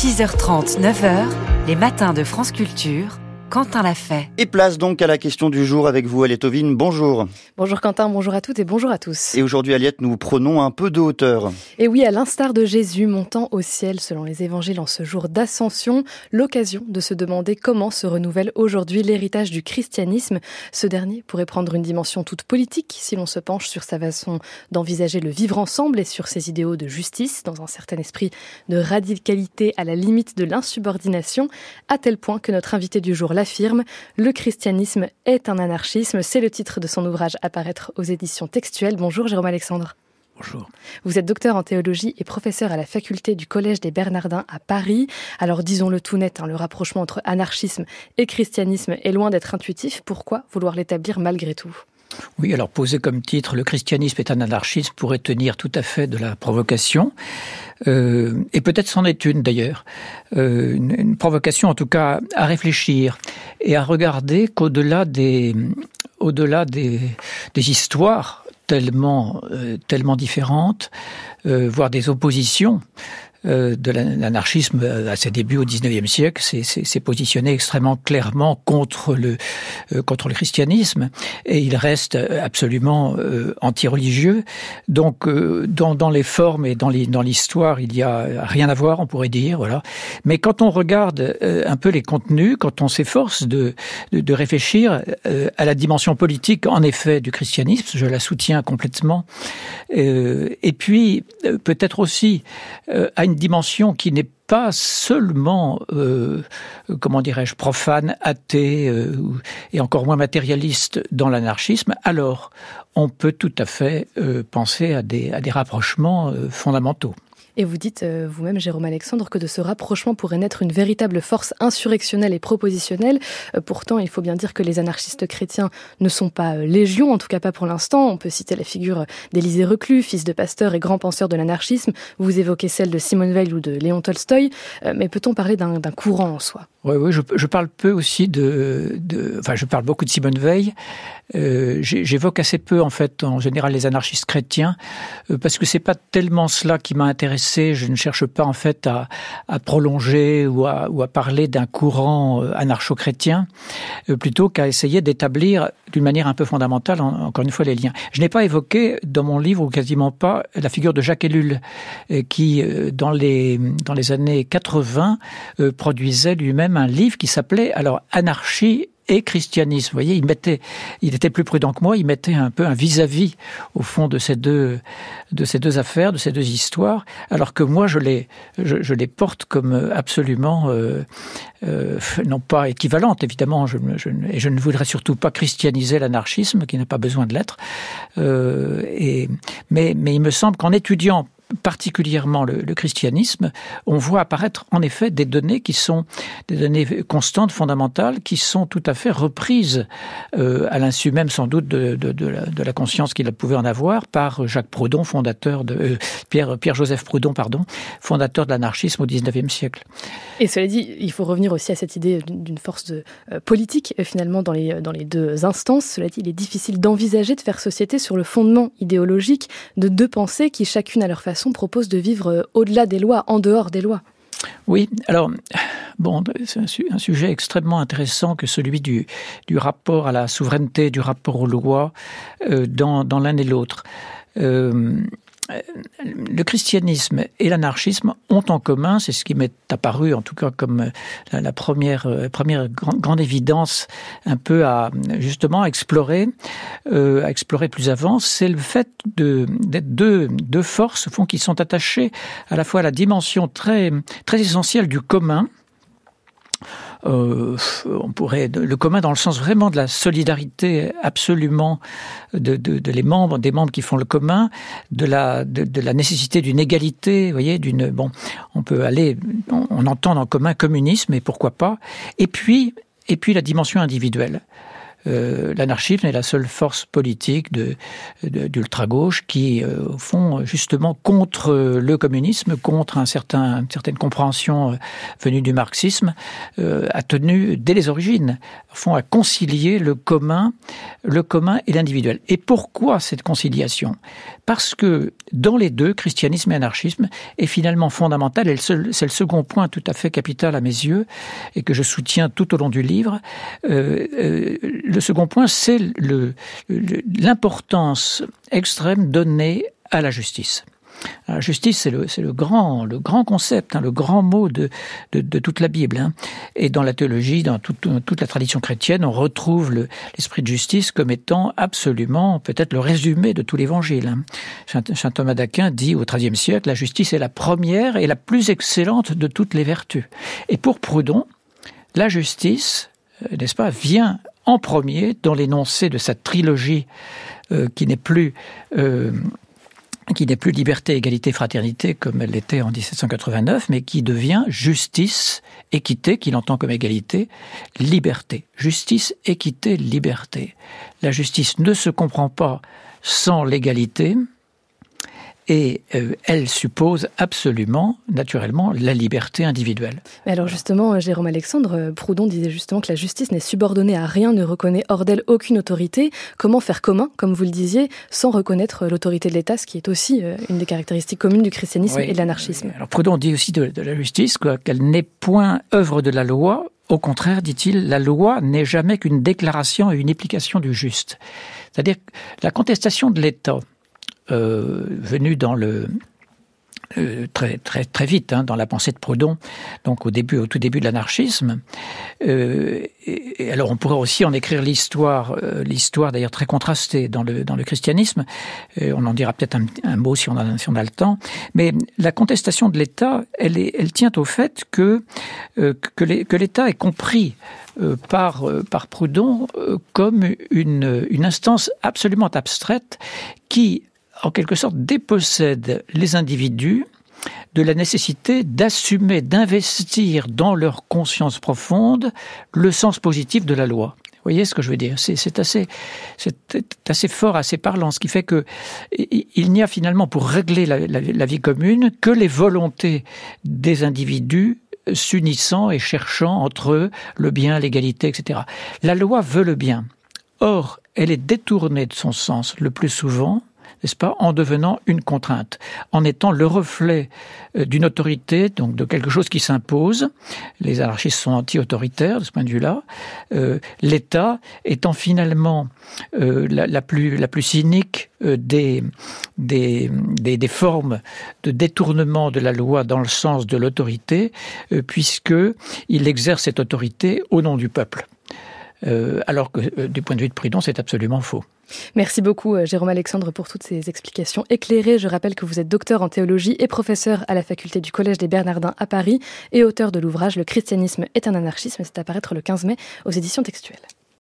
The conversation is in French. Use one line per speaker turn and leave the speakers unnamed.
6h30, 9h, les matins de France Culture, Quentin l'a fait.
Et place donc à la question du jour avec vous, Aliette Ovine. Bonjour.
Bonjour Quentin, bonjour à toutes et bonjour à tous.
Et aujourd'hui, Aliette, nous prenons un peu de hauteur.
Et oui, à l'instar de Jésus montant au ciel selon les évangiles en ce jour d'ascension, l'occasion de se demander comment se renouvelle aujourd'hui l'héritage du christianisme. Ce dernier pourrait prendre une dimension toute politique si l'on se penche sur sa façon d'envisager le vivre ensemble et sur ses idéaux de justice, dans un certain esprit de radicalité à la limite de l'insubordination, à tel point que notre invité du jour l'affirme, le christianisme est un anarchisme. C'est le titre de son ouvrage à paraître aux éditions Textuelles. Bonjour Jérôme Alexandre.
Bonjour.
Vous êtes docteur en théologie et professeur à la faculté du Collège des Bernardins à Paris. Alors disons-le tout net, le rapprochement entre anarchisme et christianisme est loin d'être intuitif. Pourquoi vouloir l'établir malgré tout ?
Oui, alors posé comme titre, le christianisme est un anarchisme pourrait tenir tout à fait de la provocation. Et peut-être c'en est une d'ailleurs. Une provocation en tout cas à réfléchir et à regarder qu'au-delà des histoires tellement différentes, voire des oppositions, de l'anarchisme à ses débuts au XIXe siècle, s'est positionné extrêmement clairement contre le christianisme, et il reste absolument anti-religieux. Donc dans les formes et dans l'histoire, il y a rien à voir, on pourrait dire, voilà. Mais quand on regarde un peu les contenus, quand on s'efforce de réfléchir à la dimension politique, en effet, du christianisme, je la soutiens complètement, et puis peut-être aussi à une dimension qui n'est pas seulement, profane, athée et encore moins matérialiste dans l'anarchisme, alors on peut tout à fait penser à des rapprochements fondamentaux.
Et vous dites vous-même, Jérôme Alexandre, que de ce rapprochement pourrait naître une véritable force insurrectionnelle et propositionnelle. Pourtant, il faut bien dire que les anarchistes chrétiens ne sont pas légion, en tout cas pas pour l'instant. On peut citer la figure d'Élisée Reclus, fils de pasteur et grand penseur de l'anarchisme. Vous évoquez celle de Simone Veil ou de Léon Tolstoï. Mais peut-on parler d'un courant en soi ?
Oui, je parle peu aussi je parle beaucoup de Simone Veil. J'évoque assez peu, en fait, en général, les anarchistes chrétiens, parce que c'est pas tellement cela qui m'a intéressé. Je ne cherche pas, en fait, à prolonger ou à parler d'un courant anarcho-chrétien, plutôt qu'à essayer d'établir d'une manière un peu fondamentale, encore une fois, les liens. Je n'ai pas évoqué, dans mon livre, ou quasiment pas, la figure de Jacques Ellul, qui, dans les années 80, produisait lui-même un livre qui s'appelait alors Anarchie et christianisme. Vous voyez, il était plus prudent que moi, il mettait un peu un vis-à-vis au fond de ces deux affaires, de ces deux histoires, alors que moi je les porte comme absolument non pas équivalentes, évidemment, et je ne voudrais surtout pas christianiser l'anarchisme, qui n'a pas besoin de l'être, mais il me semble qu'en étudiant particulièrement le christianisme, on voit apparaître en effet des données qui sont des données constantes, fondamentales, qui sont tout à fait reprises à l'insu même sans doute de la conscience qu'il pouvait en avoir par Jacques Proudhon, fondateur de Pierre-Joseph Proudhon, fondateur de l'anarchisme au XIXe siècle.
Et cela dit, il faut revenir aussi à cette idée d'une force politique finalement dans les deux instances. Cela dit, il est difficile d'envisager de faire société sur le fondement idéologique de deux pensées qui chacune à leur façon propose de vivre au-delà des lois, en dehors des lois.
Oui, alors, c'est un sujet extrêmement intéressant que celui du rapport à la souveraineté, du rapport aux lois dans l'un et l'autre. Le christianisme et l'anarchisme ont en commun, c'est ce qui m'est apparu en tout cas comme la première grande évidence un peu à explorer plus avant, c'est le fait d'être deux forces au fond qui sont attachées à la fois à la dimension très très essentielle du commun. On pourrait le commun dans le sens vraiment de la solidarité absolument des membres qui font le commun, de la nécessité d'une égalité, vous voyez, on peut aller, on entend dans le commun communisme et pourquoi pas, et puis la dimension individuelle. l'anarchisme est la seule force politique d'ultra-gauche qui, au fond, justement, contre le communisme, contre une certaine compréhension venue du marxisme, a tenu, dès les origines, au fond, à concilier le commun et l'individuel. Et pourquoi cette conciliation ? Parce que dans les deux, christianisme et anarchisme, est finalement fondamental, et c'est le second point tout à fait capital à mes yeux, et que je soutiens tout au long du livre. Le second point, c'est l'importance extrême donnée à la justice. La justice, c'est le grand concept, le grand mot de toute la Bible. Et dans la théologie, dans toute la tradition chrétienne, on retrouve l'esprit de justice comme étant absolument peut-être le résumé de tout l'Évangile. Saint Thomas d'Aquin dit au XIIIe siècle, la justice est la première et la plus excellente de toutes les vertus. Et pour Proudhon, la justice, n'est-ce pas, vient en premier dans l'énoncé de sa trilogie qui n'est plus liberté, égalité, fraternité comme elle l'était en 1789, mais qui devient justice, équité, qu'il entend comme égalité, liberté. Justice, équité, liberté. La justice ne se comprend pas sans l'égalité, et elle suppose absolument, naturellement, la liberté individuelle.
Mais alors justement, Jérôme Alexandre, Proudhon disait justement que la justice n'est subordonnée à rien, ne reconnaît hors d'elle aucune autorité. Comment faire commun, comme vous le disiez, sans reconnaître l'autorité de l'État, ce qui est aussi une des caractéristiques communes du christianisme et de l'anarchisme. Alors
Proudhon dit aussi de la justice qu'elle n'est point œuvre de la loi. Au contraire, dit-il, la loi n'est jamais qu'une déclaration et une application du juste. C'est-à-dire que la contestation de l'État, venu dans très très très vite dans la pensée de Proudhon, donc au tout début de l'anarchisme. Et alors on pourrait aussi en écrire l'histoire d'ailleurs très contrastée dans le christianisme. On en dira peut-être un mot si on a le temps. Mais la contestation de l'État, elle tient au fait que l'État est compris par Proudhon comme une instance absolument abstraite qui, en quelque sorte, dépossède les individus de la nécessité d'assumer, d'investir dans leur conscience profonde le sens positif de la loi. Vous voyez ce que je veux dire ? C'est assez fort, assez parlant, ce qui fait que il n'y a finalement pour régler la vie commune que les volontés des individus s'unissant et cherchant entre eux le bien, l'égalité, etc. La loi veut le bien. Or, elle est détournée de son sens le plus souvent, n'est-ce pas, en devenant une contrainte, en étant le reflet d'une autorité, donc de quelque chose qui s'impose. Les anarchistes sont anti-autoritaires de ce point de vue-là. L'État étant finalement la plus cynique des formes de détournement de la loi dans le sens de l'autorité, puisqu'il exerce cette autorité au nom du peuple. Alors que du point de vue de Proudhon, c'est absolument faux.
Merci beaucoup Jérôme Alexandre pour toutes ces explications éclairées. Je rappelle que vous êtes docteur en théologie et professeur à la faculté du Collège des Bernardins à Paris et auteur de l'ouvrage « Le christianisme est un anarchisme ». C'est à paraître le 15 mai aux éditions Textuelles.